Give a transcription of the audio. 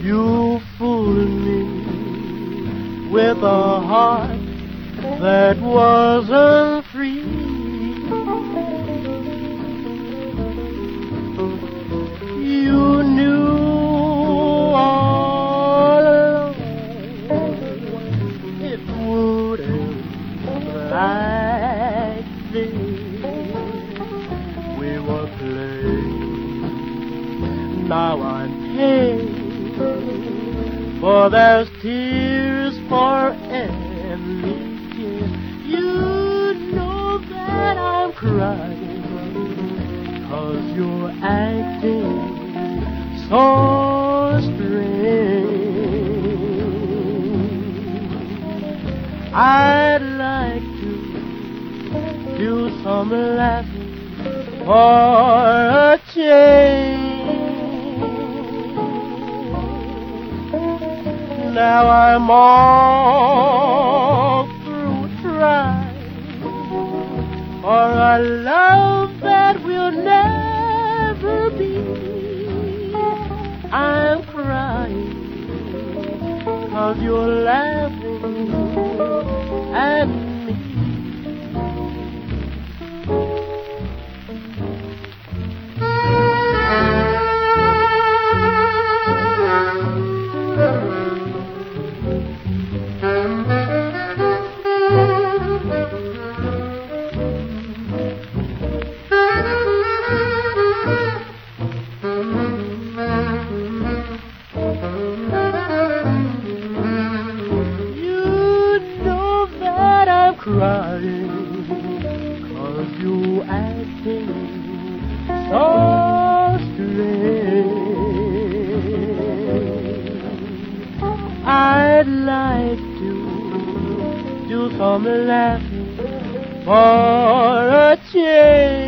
You fooled me with a heart that wasn't free. You knew all along it wouldn't like this. We were playing, now I'm paying for there's tears for every tear. You know that I'm crying 'cause you're acting so strange. I'd like to do some laughing for a change. Now I'm all through trying for a love that will never be. I'm crying 'cause you're laughing at me. Crying 'cause you acting so strange. I'd like to do some laughing for a change.